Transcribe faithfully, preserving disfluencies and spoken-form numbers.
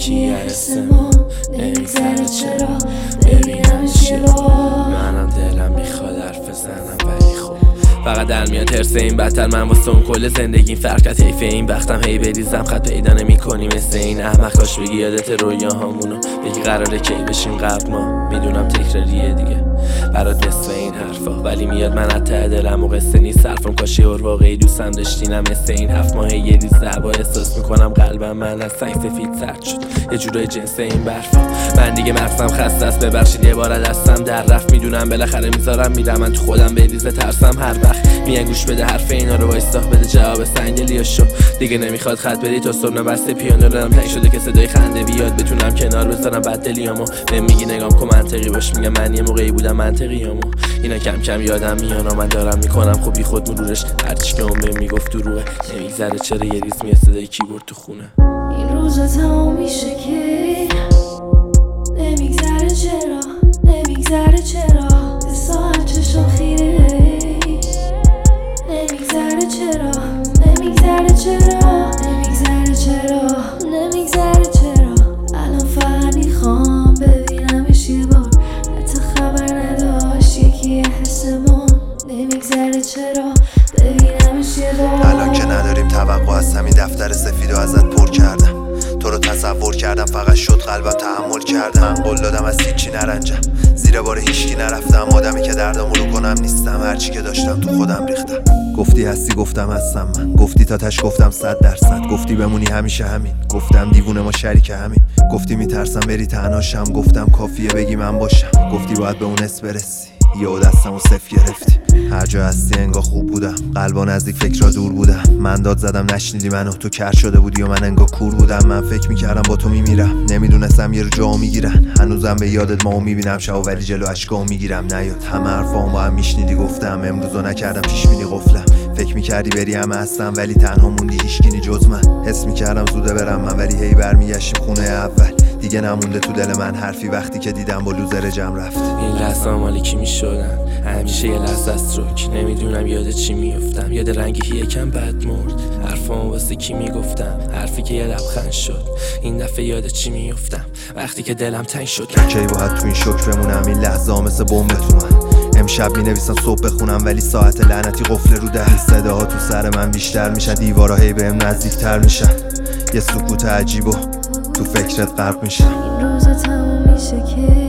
یکی حس ما نمیگذره چرا ببینمش یه بار. منم دلم میخواد حرف بزنم ولی خب فقط در میاد ترس این بدتر من واسه اون کل زندگی فرقت حیف این وقتم هی بریزم خط پیدا نمی کنی مثل این احمق. کاش بگی یادت رویاهامونو بگی قراره کی بشیم قبل ما. میدونم تکراریه دیگه برات مثل این حرفا ولی میاد من از ته دلم و قصه نیست حرفم. کاش یه واقعی دوستم داشتینم مثل این هفت ماه یه ریز دربا احساس میکنم قلبم من از سنگ سفید سرد شد یه جورای جنس این برفا. من دیگه مغزم خسته است ببخشید یه بار دستم در رفت. میدونم بالاخره میذارم میرم من تو خودم بریزه ترسم هر وقت میان گوش بده حرف اینا رو وایستا بده جواب سنگدلی شو. دیگه نمیخواد خط بری تا صبح بسته پیانو دارم تنگ شده که صدای خنده بیاد بتونم کنار بذارم بد دلیامو. بهم میگی نگام کن منطقی باش میگم من یه موقعی بودم منطقیامو. اینا کم کم یادم میانا من دارم میکنم خب بی خود مرورش هرچی که اون بهم میگفت دروغه. نمیگذره چرا یه ریز میاد صدای کیبورد تو خونه. این روزا تمام میشه که نمیگذره چرا نمیگذره چرا یه ساعت چشم خیره نمیگذره چرا نمیگذره چرا نمیگذره چرا نمیگذره چرا الان فقط میخوام ببینمش یه بار حتی خبر نداشت یکی حسمون نمیگذره چرا ببینمش یه بار. الان که نداریم توقع از همین دفتر سفید و ازت پر کردم تو رو تصور کردم فقط شد قلبم تحمل کردم. من قول دادم از هیچی نرنجم زیر بار هیچکی نرفتم آدمی که دردمو رو کنم نیستم هرچی که داشتم تو خودم ریختم. گفتی هستی گفتم هستم من گفتی تا تش گفتم صد درصد گفتی بمونی همیشه همین گفتم دیوونه ما شریک همین گفتی میترسم بری تنهاشم گفتم کافیه بگی من باشم گفتی باید به اون اس برسی یهو دستمو صفر گرفتی. هر جا هستی انگار خوب بودم قلبا نزدیک فکرها دور بودم. من داد زدم نشنیدی منو تو کر شده بودی و من انگار کور بودم. من فکر میکردم با تو میمیرم نمیدونستم یه رو جا میگیرن. هنوزم به یادت ما میبینم شب ولی جلو اشکا میگیرم نیاد همه حرفام با هم میشنیدی گفتم امروزو نکردم پیش بینی قفلم. فکر میکردی بری همه هستم ولی تنها موندی هیچکی جز من. حس میکردم زوده برم من ولی هی برمیگشتیم خونه اول. دیگه نمونده تو دل من حرفی وقتی که دیدم با لوزر جمع رفت. این لحظه مالی کی میشدن همیشه یه لحظه است روک نمیدونم یاد چی میفتم یاد رنگی یکم بد مرد حرفام واسه کی میگفتم حرفی که یه لبخند شد این دفعه یاد چی میفتم وقتی که دلم تنگ شد. کی باید تو این شوک بمونم این لحظه ها مثل بمب تو من. امشب می نویسم صبح بخونم ولی ساعت لعنتی قفل رو ده. صداها تو سر من بیشتر میشن دیوارا هی بهم نزدیکتر میشن یه سکوت عجیب و تو فکرت غرق میشم. این روزا تمام میشه که